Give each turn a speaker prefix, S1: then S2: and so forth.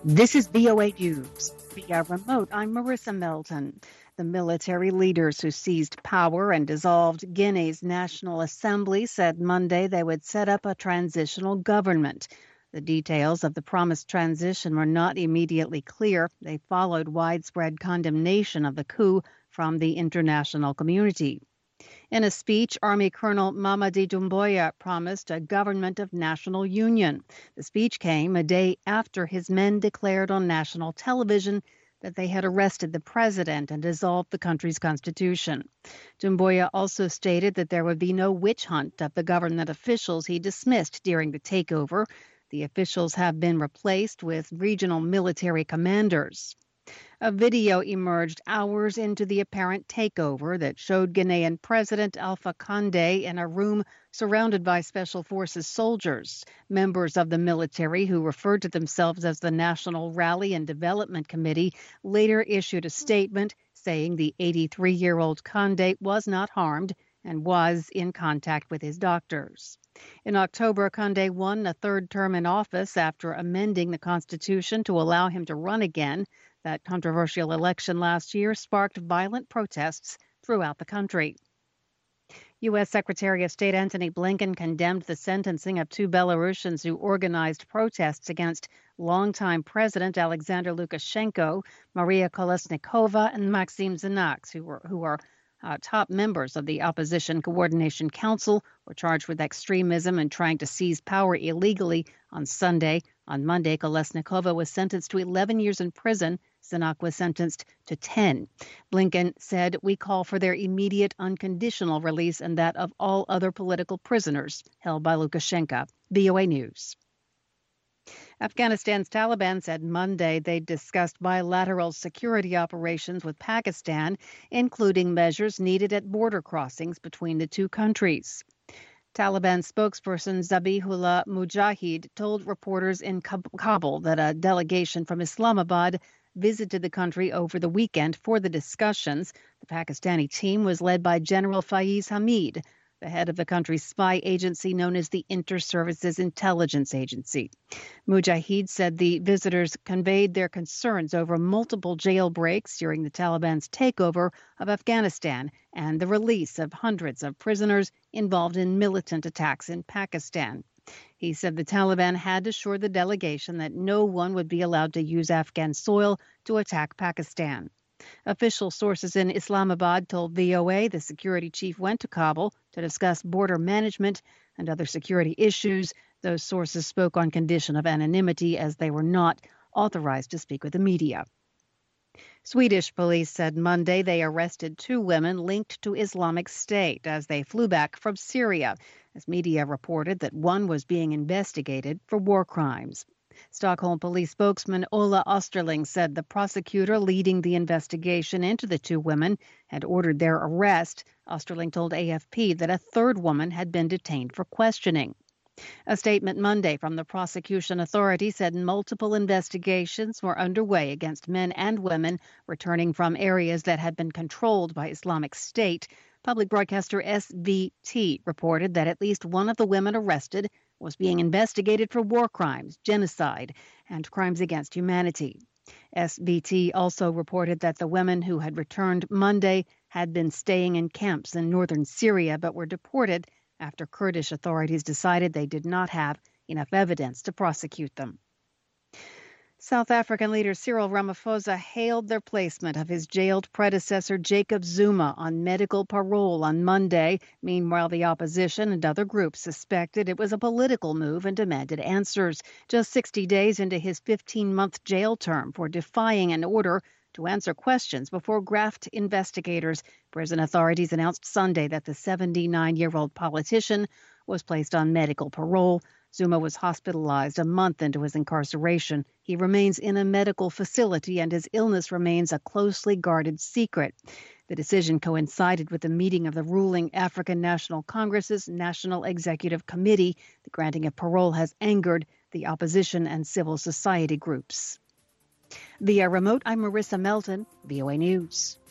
S1: This is VOA News. Via remote, I'm Marissa Melton. The military leaders who seized power and dissolved Guinea's National Assembly said Monday they would set up a transitional government. The details of the promised transition were not immediately clear. They followed widespread condemnation of the coup from the international community. In a speech, Army Colonel Mamadi Doumbouya promised a government of national union. The speech came a day after his men declared on national television that they had arrested the president and dissolved the country's constitution. Doumbouya also stated that there would be no witch hunt of the government officials he dismissed during the takeover. The officials have been replaced with regional military commanders. A video emerged hours into the apparent takeover that showed Ghanaian President Alpha Condé in a room surrounded by Special Forces soldiers. Members of the military, who referred to themselves as the National Rally and Development Committee, later issued a statement saying the 83-year-old Condé was not harmed and was in contact with his doctors. In October, Condé won a third term in office after amending the Constitution to allow him to run again. That controversial election last year sparked violent protests throughout the country. U.S. Secretary of State Antony Blinken condemned the sentencing of two Belarusians who organized protests against longtime President Alexander Lukashenko. Maria Kolesnikova and Maxim Zenaks, who are top members of the Opposition Coordination Council, were charged with extremism and trying to seize power illegally on Sunday. On Monday, Kolesnikova was sentenced to 11 years in prison. Zenak was sentenced to 10. Blinken said, "We call for their immediate unconditional release and that of all other political prisoners held by Lukashenko." VOA News. Afghanistan's Taliban said Monday they discussed bilateral security operations with Pakistan, including measures needed at border crossings between the two countries. Taliban spokesperson Zabihullah Mujahid told reporters in Kabul that a delegation from Islamabad visited the country over the weekend for the discussions. The Pakistani team was led by General Faiz Hamid, the head of the country's spy agency known as the Inter-Services Intelligence Agency. Mujahid said the visitors conveyed their concerns over multiple jailbreaks during the Taliban's takeover of Afghanistan and the release of hundreds of prisoners involved in militant attacks in Pakistan. He said the Taliban had assured the delegation that no one would be allowed to use Afghan soil to attack Pakistan. Official sources in Islamabad told VOA the security chief went to Kabul to discuss border management and other security issues. Those sources spoke on condition of anonymity as they were not authorized to speak with the media. Swedish police said Monday they arrested two women linked to Islamic State as they flew back from Syria, as media reported that one was being investigated for war crimes. Stockholm police spokesman Ola Osterling said the prosecutor leading the investigation into the two women had ordered their arrest. Osterling told AFP that a third woman had been detained for questioning. A statement Monday from the prosecution authority said multiple investigations were underway against men and women returning from areas that had been controlled by Islamic State. Public broadcaster SVT reported that at least one of the women arrested was being investigated for war crimes, genocide, and crimes against humanity. SVT also reported that the women who had returned Monday had been staying in camps in northern Syria but were deported after Kurdish authorities decided they did not have enough evidence to prosecute them. South African leader Cyril Ramaphosa hailed the placement of his jailed predecessor Jacob Zuma on medical parole on Monday. Meanwhile, the opposition and other groups suspected it was a political move and demanded answers. Just 60 days into his 15-month jail term for defying an order to answer questions before graft investigators, prison authorities announced Sunday that the 79-year-old politician was placed on medical parole. Zuma was hospitalized a month into his incarceration. He remains in a medical facility and his illness remains a closely guarded secret. The decision coincided with the meeting of the ruling African National Congress's National Executive Committee. The granting of parole has angered the opposition and civil society groups. Via remote, I'm Marissa Melton, VOA News.